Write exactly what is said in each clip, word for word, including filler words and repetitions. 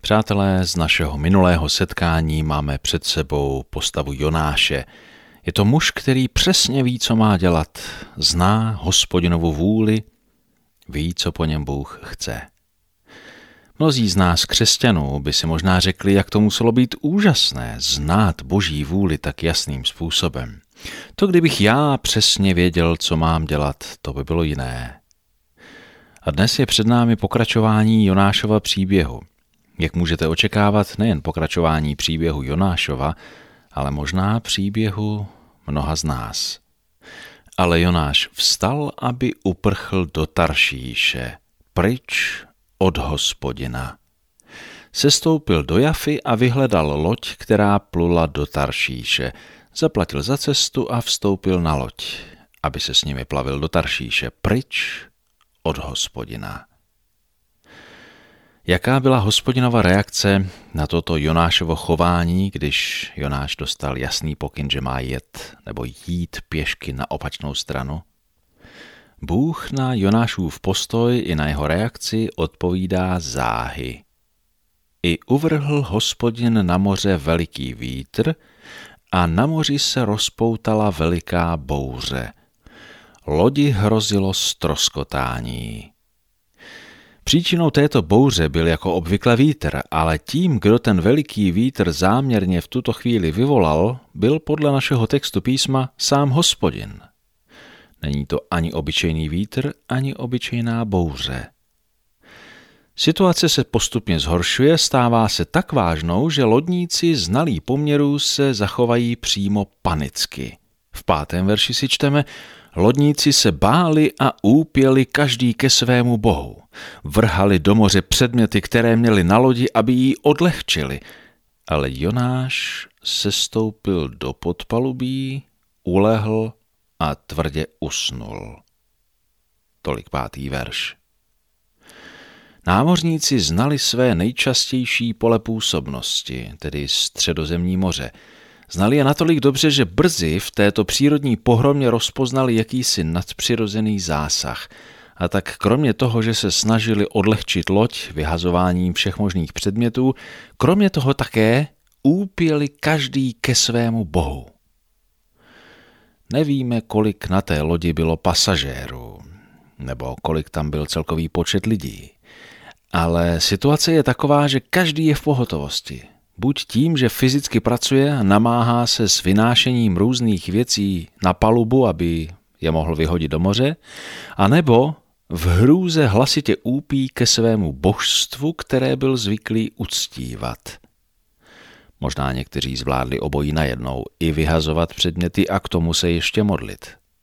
Přátelé, z našeho minulého setkání máme před sebou postavu Jonáše. Je to muž, který přesně ví, co má dělat, zná Hospodinovu vůli, ví, co po něm Bůh chce. Mnozí z nás křesťanů by si možná řekli, jak to muselo být úžasné, znát Boží vůli tak jasným způsobem. To kdybych já přesně věděl, co mám dělat, to by bylo jiné. A dnes je před námi pokračování Jonášova příběhu. Jak můžete očekávat, nejen pokračování příběhu Jonášova, ale možná příběhu mnoha z nás. Ale Jonáš vstal, aby uprchl do Taršíše, pryč od Hospodina. Sestoupil do Jafy a vyhledal loď, která plula do Taršíše. Zaplatil za cestu a vstoupil na loď, aby se s nimi plavil do Taršíše, pryč od Hospodina. Jaká byla Hospodinova reakce na toto Jonášovo chování, když Jonáš dostal jasný pokyn, že má jet nebo jít pěšky na opačnou stranu? Bůh na Jonášův postoj i na jeho reakci odpovídá záhy. I uvrhl Hospodin na moře veliký vítr a na moři se rozpoutala veliká bouře. Lodi hrozilo ztroskotání. Příčinou této bouře byl jako obvykle vítr, ale tím, kdo ten veliký vítr záměrně v tuto chvíli vyvolal, byl podle našeho textu písma sám Hospodin. Není to ani obyčejný vítr, ani obyčejná bouře. Situace se postupně zhoršuje, stává se tak vážnou, že lodníci znalí poměrů se zachovají přímo panicky. V pátém verši si čteme: lodníci se báli a úpěli každý ke svému bohu. Vrhali do moře předměty, které měli na lodi, aby ji odlehčili. Ale Jonáš sestoupil do podpalubí, ulehl a tvrdě usnul. Tolik pátý verš. Námořníci znali své nejčastější pole působnosti, tedy Středozemní moře. Znali je natolik dobře, že brzy v této přírodní pohromě rozpoznali jakýsi nadpřirozený zásah. A tak kromě toho, že se snažili odlehčit loď vyhazováním všech možných předmětů, kromě toho také úpěli každý ke svému bohu. Nevíme, kolik na té lodi bylo pasažérů, nebo kolik tam byl celkový počet lidí. Ale situace je taková, že každý je v pohotovosti. Buď tím, že fyzicky pracuje a namáhá se s vynášením různých věcí na palubu, aby je mohl vyhodit do moře, anebo v hrůze hlasitě úpí ke svému božstvu, které byl zvyklý uctívat. Možná někteří zvládli obojí najednou, i vyhazovat předměty a k tomu se ještě modlit.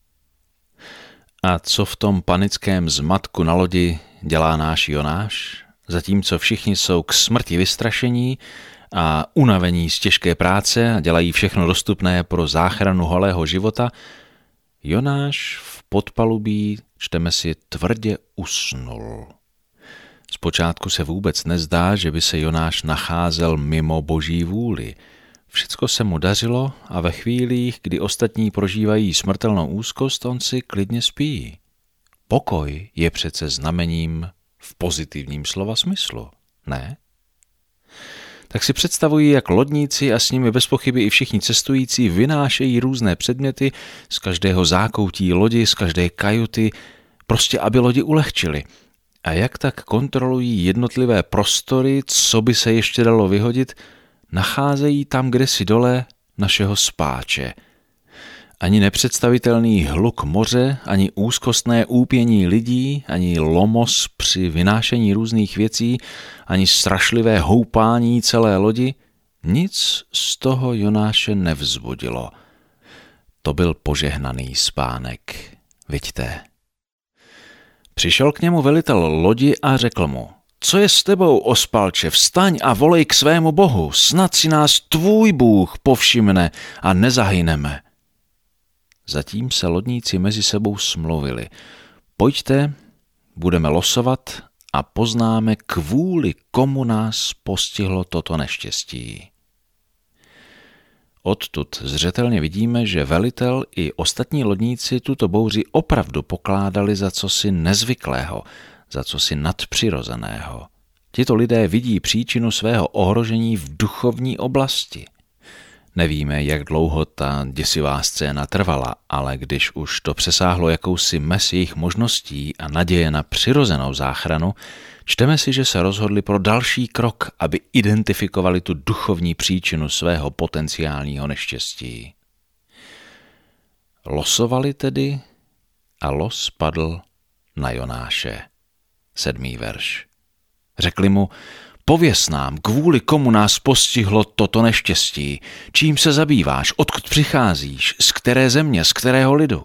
A co v tom panickém zmatku na lodi dělá náš Jonáš? Zatímco všichni jsou k smrti vystrašení a unavení z těžké práce a dělají všechno dostupné pro záchranu holého života, Jonáš v podpalubí, čteme si, tvrdě usnul. Zpočátku se vůbec nezdá, že by se Jonáš nacházel mimo Boží vůli. Všecko se mu dařilo a ve chvílích, kdy ostatní prožívají smrtelnou úzkost, on si klidně spí. Pokoj je přece znamením v pozitivním slova smyslu, ne? Tak si představují, jak lodníci a s nimi bez pochyby i všichni cestující vynášejí různé předměty z každého zákoutí lodi, z každé kajuty, prostě aby lodi ulehčili. A jak tak kontrolují jednotlivé prostory, co by se ještě dalo vyhodit, nacházejí tam kdesi dole našeho spáče. Ani nepředstavitelný hluk moře, ani úzkostné úpění lidí, ani lomos při vynášení různých věcí, ani strašlivé houpání celé lodi, nic z toho Jonáše nevzbudilo. To byl požehnaný spánek, viďte. Přišel k němu velitel lodi a řekl mu: co je s tebou, ospalče, vstaň a volej k svému bohu, snad si nás tvůj Bůh povšimne a nezahyneme. Zatím se lodníci mezi sebou smluvili: pojďte, budeme losovat a poznáme, kvůli komu nás postihlo toto neštěstí. Odtud zřetelně vidíme, že velitel i ostatní lodníci tuto bouři opravdu pokládali za cosi nezvyklého, za cosi nadpřirozeného. Tito lidé vidí příčinu svého ohrožení v duchovní oblasti. Nevíme, jak dlouho ta děsivá scéna trvala, ale když už to přesáhlo jakousi mez jejich možností a naděje na přirozenou záchranu, čteme si, že se rozhodli pro další krok, aby identifikovali tu duchovní příčinu svého potenciálního neštěstí. Losovali tedy a los padl na Jonáše. Sedmý verš. Řekli mu: pověz nám, kvůli komu nás postihlo toto neštěstí, čím se zabýváš, odkud přicházíš, z které země, z kterého lidu.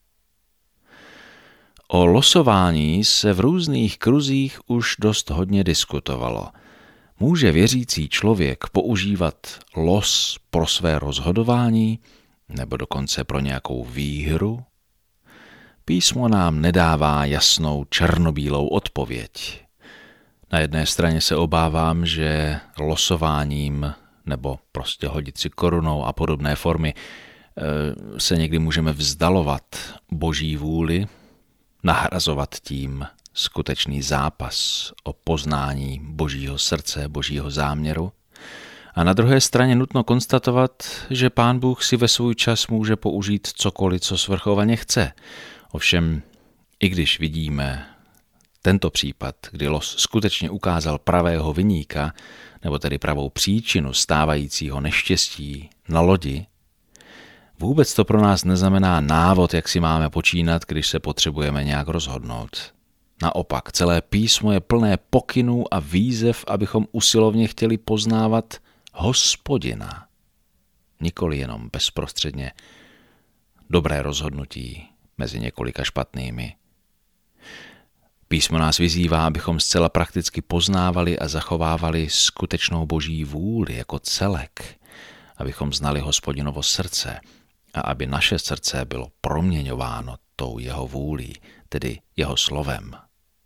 O losování se v různých kruzích už dost hodně diskutovalo. Může věřící člověk používat los pro své rozhodování nebo dokonce pro nějakou výhru? Písmo nám nedává jasnou černobílou odpověď. Na jedné straně se obávám, že losováním nebo prostě hodit si korunou a podobné formy se někdy můžeme vzdalovat Boží vůli, nahrazovat tím skutečný zápas o poznání Božího srdce, Božího záměru. A na druhé straně nutno konstatovat, že Pán Bůh si ve svůj čas může použít cokoliv, co svrchovaně chce. Ovšem, i když vidíme tento případ, kdy los skutečně ukázal pravého viníka, nebo tedy pravou příčinu stávajícího neštěstí na lodi, vůbec to pro nás neznamená návod, jak si máme počínat, když se potřebujeme nějak rozhodnout. Naopak, celé písmo je plné pokynů a výzev, abychom usilovně chtěli poznávat Hospodina. Nikoli jenom bezprostředně dobré rozhodnutí mezi několika špatnými. Písmo nás vyzývá, abychom zcela prakticky poznávali a zachovávali skutečnou Boží vůli jako celek, abychom znali Hospodinovo srdce a aby naše srdce bylo proměňováno tou jeho vůlí, tedy jeho slovem.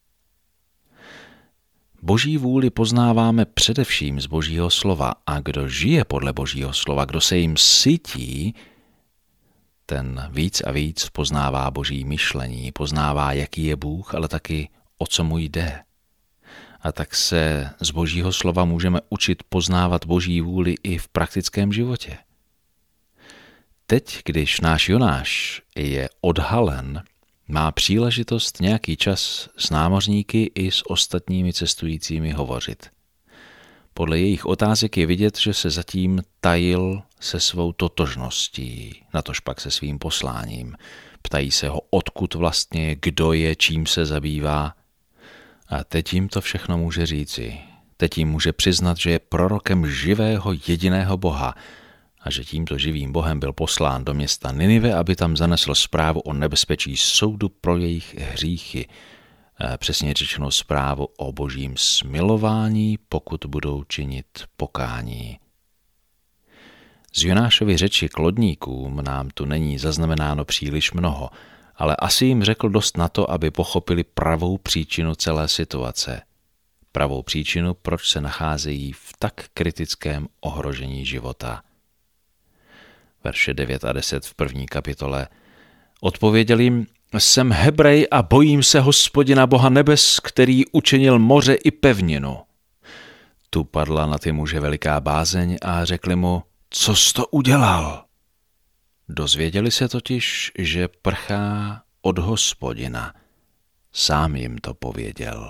Boží vůli poznáváme především z Božího slova a kdo žije podle Božího slova, kdo se jim sytí, ten víc a víc poznává Boží myšlení, poznává, jaký je Bůh, ale taky o co mu jde. A tak se z Božího slova můžeme učit poznávat Boží vůli i v praktickém životě. Teď, když náš Jonáš je odhalen, má příležitost nějaký čas s námořníky i s ostatními cestujícími hovořit. Podle jejich otázek je vidět, že se zatím tajil se svou totožností, natož pak se svým posláním. Ptají se ho, odkud vlastně je, kdo je, čím se zabývá. A teď jim to všechno může říci. Teď jim může přiznat, že je prorokem živého jediného Boha a že tímto živým Bohem byl poslán do města Ninive, aby tam zanesl zprávu o nebezpečí soudu pro jejich hříchy. Přesně řečeno zprávu o Božím smilování, pokud budou činit pokání. Z Jonášovy řeči k lodníkům nám tu není zaznamenáno příliš mnoho, ale asi jim řekl dost na to, aby pochopili pravou příčinu celé situace. Pravou příčinu, proč se nacházejí v tak kritickém ohrožení života. Verše devět a deset v první kapitole. Odpověděl jim: jsem Hebrej a bojím se Hospodina Boha nebes, který učinil moře i pevninu. Tu padla na ty muže veliká bázeň a řekli mu: co jsi to udělal? Dozvěděli se totiž, že prchá od Hospodina. Sám jim to pověděl.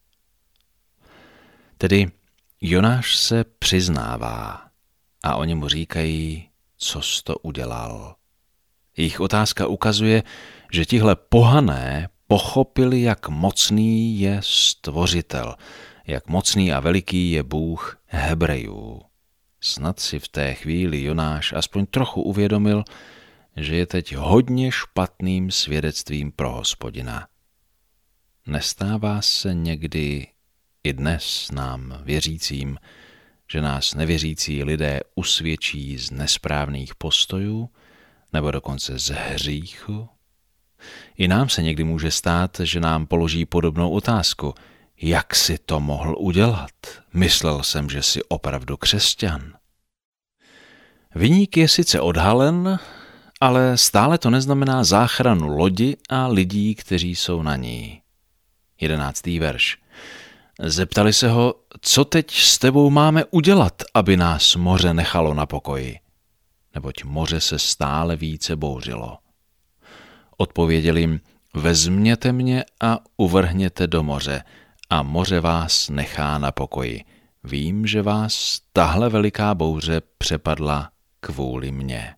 Tedy Jonáš se přiznává a oni mu říkají: co jsi to udělal? Jejich otázka ukazuje, že tihle pohané pochopili, jak mocný je Stvořitel, jak mocný a veliký je Bůh Hebrejů. Snad si v té chvíli Jonáš aspoň trochu uvědomil, že je teď hodně špatným svědectvím pro Hospodina. Nestává se někdy i dnes nám věřícím, že nás nevěřící lidé usvědčí z nesprávných postojů nebo dokonce z hříchu? I nám se někdy může stát, že nám položí podobnou otázku: jak jsi to mohl udělat? Myslel jsem, že jsi opravdu křesťan. Viník je sice odhalen, ale stále to neznamená záchranu lodi a lidí, kteří jsou na ní. Jedenáctý verš. Zeptali se ho, co teď s tebou máme udělat, aby nás moře nechalo na pokoji, neboť moře se stále více bouřilo. Odpověděl jim, vezměte mě a uvrhněte do moře a moře vás nechá na pokoji. Vím, že vás tahle veliká bouře přepadla kvůli mně.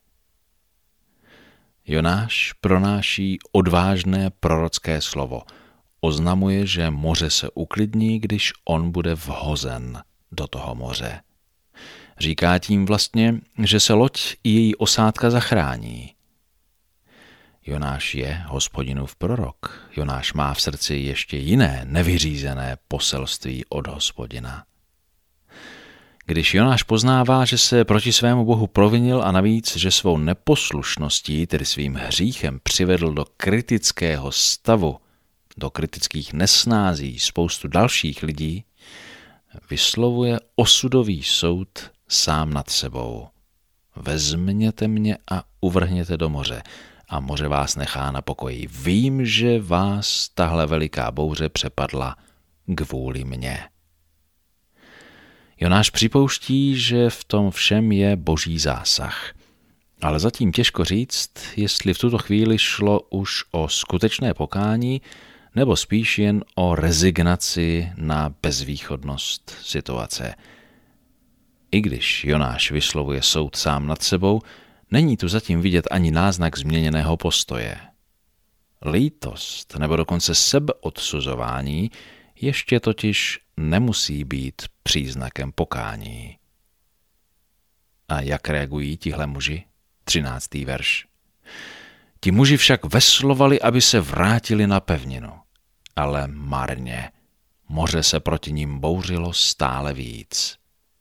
Jonáš pronáší odvážné prorocké slovo. Oznamuje, že moře se uklidní, když on bude vhozen do toho moře. Říká tím vlastně, že se loď i její osádka zachrání. Jonáš je Hospodinův prorok. Jonáš má v srdci ještě jiné nevyřízené poselství od Hospodina. Když Jonáš poznává, že se proti svému Bohu provinil a navíc, že svou neposlušností, tedy svým hříchem, přivedl do kritického stavu, do kritických nesnází spoustu dalších lidí, vyslovuje osudový soud sám nad sebou. Vezměte mě a uvrhněte do moře a moře vás nechá na pokoji. Vím, že vás tahle veliká bouře přepadla kvůli mně. Jonáš připouští, že v tom všem je boží zásah. Ale zatím těžko říct, jestli v tuto chvíli šlo už o skutečné pokání, nebo spíš jen o rezignaci na bezvýchodnost situace. I když Jonáš vyslovuje soud sám nad sebou, není tu zatím vidět ani náznak změněného postoje. Lítost nebo dokonce sebeodsuzování ještě totiž nemusí být příznakem pokání. A jak reagují tihle muži? Třináctý verš. Ti muži však veslovali, aby se vrátili na pevninu. Ale marně. Moře se proti ním bouřilo stále víc.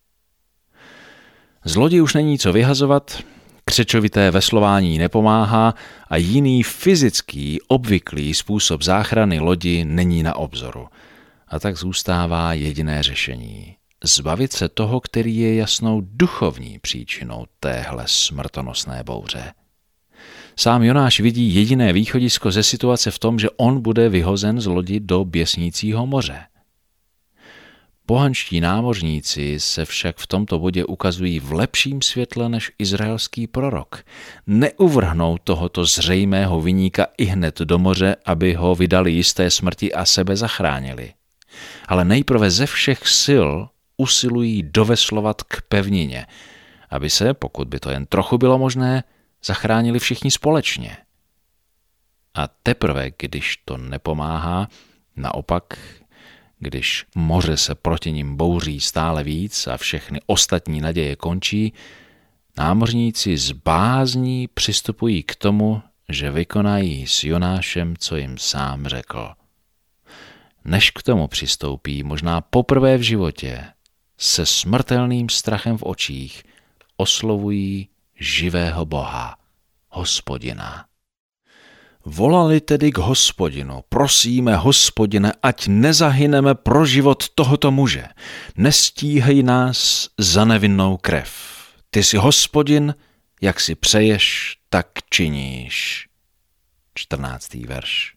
Z lodi už není co vyhazovat, křečovité veslování nepomáhá a jiný fyzický, obvyklý způsob záchrany lodi není na obzoru. A tak zůstává jediné řešení. Zbavit se toho, který je jasnou duchovní příčinou téhle smrtonosné bouře. Sám Jonáš vidí jediné východisko ze situace v tom, že on bude vyhozen z lodi do běsnícího moře. Pohanští námořníci se však v tomto bodě ukazují v lepším světle než izraelský prorok. Neuvrhnou tohoto zřejmého viníka ihned do moře, aby ho vydali jisté smrti a sebe zachránili. Ale nejprve ze všech sil usilují doveslovat k pevnině, aby se, pokud by to jen trochu bylo možné, zachránili všichni společně. A teprve, když to nepomáhá, naopak, když moře se proti nim bouří stále víc a všechny ostatní naděje končí, námořníci z bázní přistupují k tomu, že vykonají s Jonášem, co jim sám řekl. Než k tomu přistoupí, možná poprvé v životě, se smrtelným strachem v očích oslovují živého Boha, Hospodina. Volali tedy k Hospodinu, prosíme, Hospodine, ať nezahyneme pro život tohoto muže. Nestíhej nás za nevinnou krev. Ty jsi Hospodin, jak si přeješ, tak činíš. čtrnáctý verš.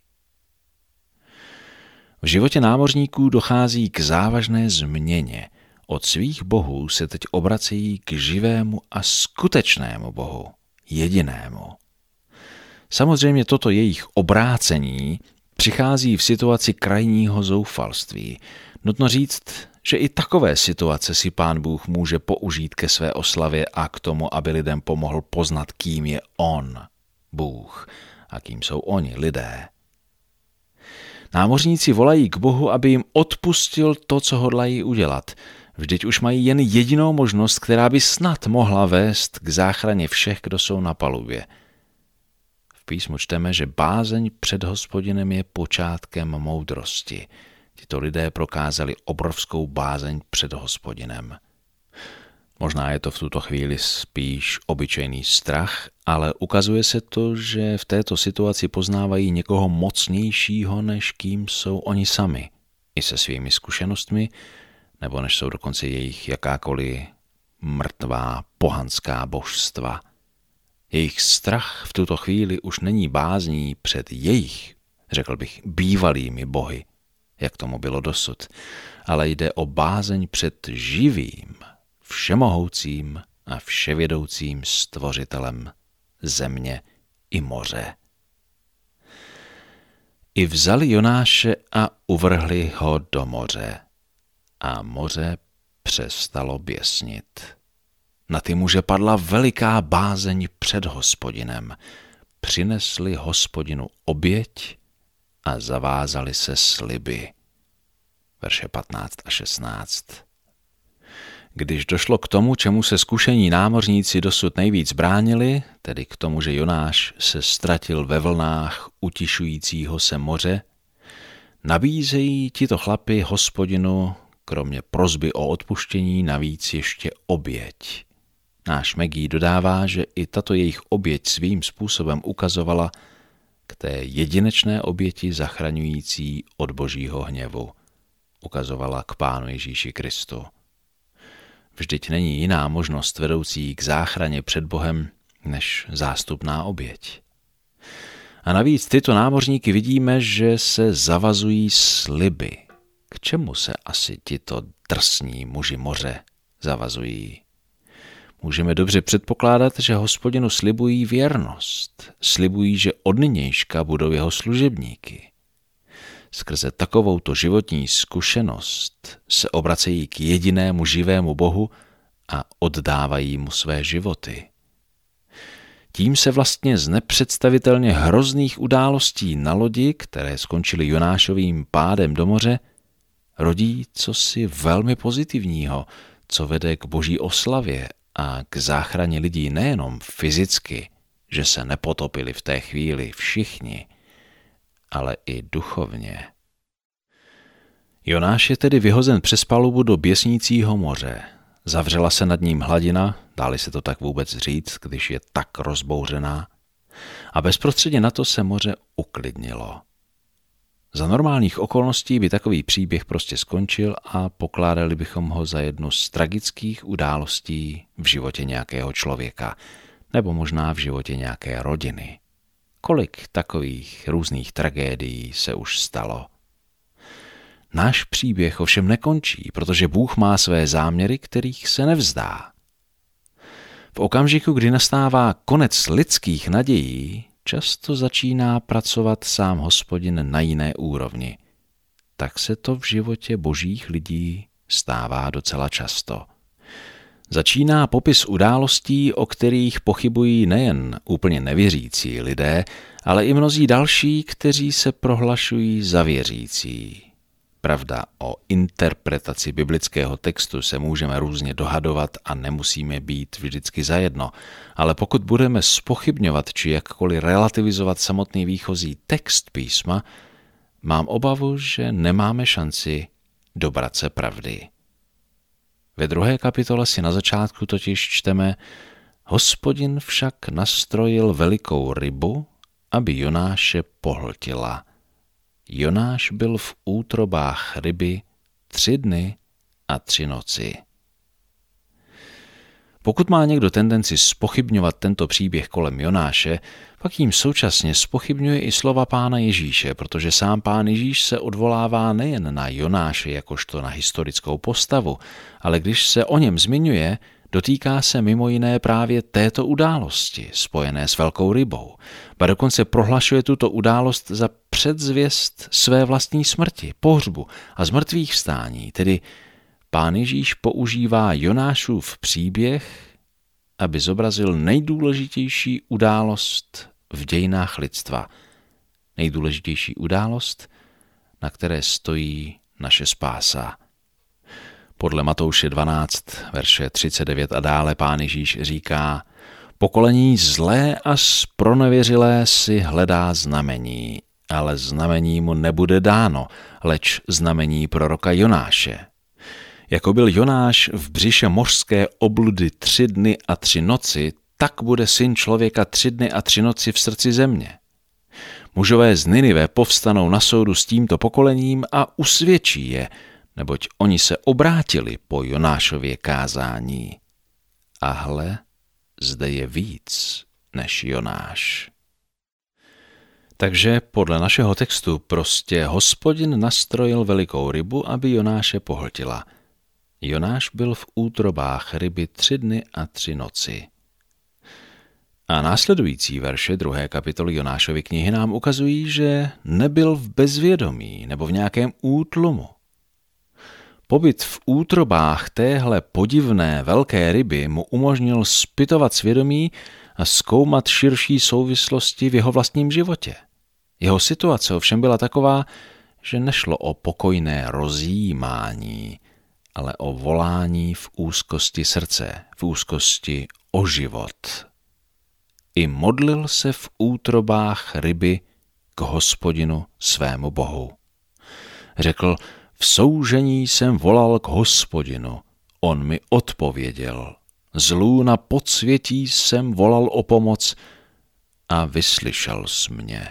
V životě námořníků dochází k závažné změně. Od svých bohů se teď obracejí k živému a skutečnému Bohu, jedinému. Samozřejmě toto jejich obrácení přichází v situaci krajního zoufalství. Nutno říct, že i takové situace si Pán Bůh může použít ke své oslavě a k tomu, aby lidem pomohl poznat, kým je On, Bůh, a kým jsou oni, lidé. Námořníci volají k Bohu, aby jim odpustil to, co hodlají udělat. Vždyť už mají jen jedinou možnost, která by snad mohla vést k záchraně všech, kdo jsou na palubě. V písmu čteme, že bázeň před Hospodinem je počátkem moudrosti. Tito lidé prokázali obrovskou bázeň před Hospodinem. Možná je to v tuto chvíli spíš obyčejný strach, ale ukazuje se to, že v této situaci poznávají někoho mocnějšího, než kým jsou oni sami, i se svými zkušenostmi, nebo než jsou dokonce jejich jakákoliv mrtvá pohanská božstva. Jejich strach v tuto chvíli už není bázní před jejich, řekl bych, bývalými bohy, jak tomu bylo dosud, ale jde o bázeň před živým, všemohoucím a vševědoucím stvořitelem země i moře. I vzali Jonáše a uvrhli ho do moře. A moře přestalo běsnit. Na ty muže padla veliká bázeň před Hospodinem. Přinesli Hospodinu oběť a zavázali se sliby. Verše patnáct a šestnáct. Když došlo k tomu, čemu se zkušení námořníci dosud nejvíc bránili, tedy k tomu, že Jonáš se ztratil ve vlnách utišujícího se moře, nabízejí tito chlapi Hospodinu, kromě prosby o odpuštění, navíc ještě oběť. Náš Megí dodává, že i tato jejich oběť svým způsobem ukazovala k té jedinečné oběti zachraňující od božího hněvu. Ukazovala k Pánu Ježíši Kristu. Vždyť není jiná možnost vedoucí k záchraně před Bohem než zástupná oběť. A navíc tyto námořníky vidíme, že se zavazují sliby. K čemu se asi tito drsní muži moře zavazují? Můžeme dobře předpokládat, že Hospodinu slibují věrnost. Slibují, že od nynějška budou jeho služebníky. Skrze takovouto životní zkušenost se obracejí k jedinému živému Bohu a oddávají mu své životy. Tím se vlastně z nepředstavitelně hrozných událostí na lodi, které skončily Jonášovým pádem do moře, rodí cosi velmi pozitivního, co vede k boží oslavě a k záchraně lidí nejenom fyzicky, že se nepotopili v té chvíli všichni, ale i duchovně. Jonáš je tedy vyhozen přes palubu do běsnícího moře. Zavřela se nad ním hladina, dá-li se to tak vůbec říct, když je tak rozbouřená, a bezprostředně na to se moře uklidnilo. Za normálních okolností by takový příběh prostě skončil a pokládali bychom ho za jednu z tragických událostí v životě nějakého člověka, nebo možná v životě nějaké rodiny. Kolik takových různých tragédií se už stalo? Náš příběh ovšem nekončí, protože Bůh má své záměry, kterých se nevzdá. V okamžiku, kdy nastává konec lidských nadějí, často začíná pracovat sám Hospodin na jiné úrovni. Tak se to v životě božích lidí stává docela často. Začíná popis událostí, o kterých pochybují nejen úplně nevěřící lidé, ale i mnozí další, kteří se prohlašují za věřící. Pravda, o interpretaci biblického textu se můžeme různě dohadovat a nemusíme být vždycky zajedno, ale pokud budeme zpochybňovat či jakkoliv relativizovat samotný výchozí text písma, mám obavu, že nemáme šanci dobrat se pravdy. Ve druhé kapitole si na začátku totiž čteme: Hospodin však nastrojil velikou rybu, aby Jonáše pohltila. Jonáš byl v útrobách ryby tři dny a tři noci. Pokud má někdo tendenci zpochybňovat tento příběh kolem Jonáše, pak jim současně zpochybňuje i slova Pána Ježíše, protože sám Pán Ježíš se odvolává nejen na Jonáše jakožto na historickou postavu, ale když se o něm zmiňuje, dotýká se mimo jiné právě této události, spojené s velkou rybou. Ba dokonce prohlašuje tuto událost za předzvěst své vlastní smrti, pohřbu a zmrtvých vstání, tedy Pán Ježíš používá Jonášův příběh, aby zobrazil nejdůležitější událost v dějinách lidstva. Nejdůležitější událost, na které stojí naše spása. Podle Matouše dvanáct, verše třicet devět a dále Pán Ježíš říká: Pokolení zlé a zpronevěřilé si hledá znamení, ale znamení mu nebude dáno, leč znamení proroka Jonáše. Jako byl Jonáš v břiše mořské obludy tři dny a tři noci, tak bude syn člověka tři dny a tři noci v srdci země. Mužové z Ninive povstanou na soudu s tímto pokolením a usvědčí je, neboť oni se obrátili po Jonášově kázání. A hle, zde je víc než Jonáš. Takže podle našeho textu prostě Hospodin nastrojil velikou rybu, aby Jonáše pohltila. Jonáš byl v útrobách ryby tři dny a tři noci. A následující verše druhé kapitoly Jonášovy knihy nám ukazují, že nebyl v bezvědomí nebo v nějakém útlumu. Pobyt v útrobách téhle podivné velké ryby mu umožnil zpytovat svědomí a zkoumat širší souvislosti v jeho vlastním životě. Jeho situace ovšem byla taková, že nešlo o pokojné rozjímání, ale o volání v úzkosti srdce, v úzkosti o život. I modlil se v útrobách ryby k Hospodinu svému Bohu. Řekl, v soužení jsem volal k Hospodinu, on mi odpověděl. Z lůna podsvětí jsem volal o pomoc a vyslyšel jsi mě.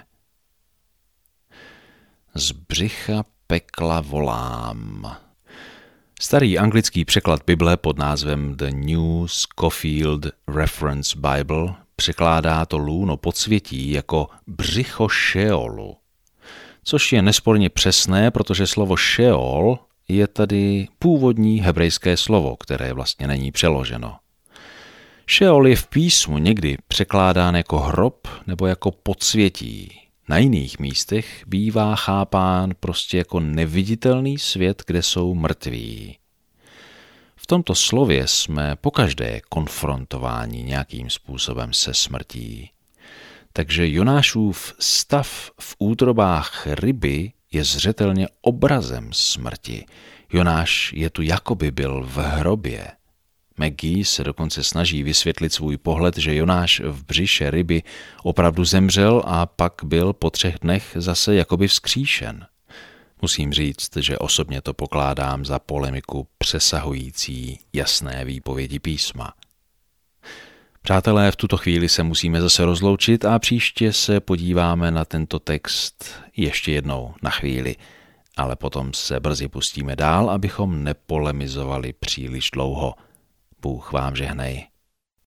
Z břicha pekla volám. Starý anglický překlad Bible pod názvem The New Scofield Reference Bible překládá to lůno podsvětí jako břicho Šeolu, což je nesporně přesné, protože slovo Šeol je tady původní hebrejské slovo, které vlastně není přeloženo. Šeol je v písmu někdy překládán jako hrob nebo jako podsvětí. Na jiných místech bývá chápán prostě jako neviditelný svět, kde jsou mrtví. V tomto slově jsme pokaždé konfrontováni nějakým způsobem se smrtí. Takže Jonášův stav v útrobách ryby je zřetelně obrazem smrti. Jonáš je tu jakoby byl v hrobě. Maggie se dokonce snaží vysvětlit svůj pohled, že Jonáš v břiše ryby opravdu zemřel a pak byl po třech dnech zase jakoby vzkříšen. Musím říct, že osobně to pokládám za polemiku přesahující jasné výpovědi písma. Přátelé, v tuto chvíli se musíme zase rozloučit a příště se podíváme na tento text ještě jednou na chvíli, ale potom se brzy pustíme dál, abychom nepolemizovali příliš dlouho. Bůh vám žehnej.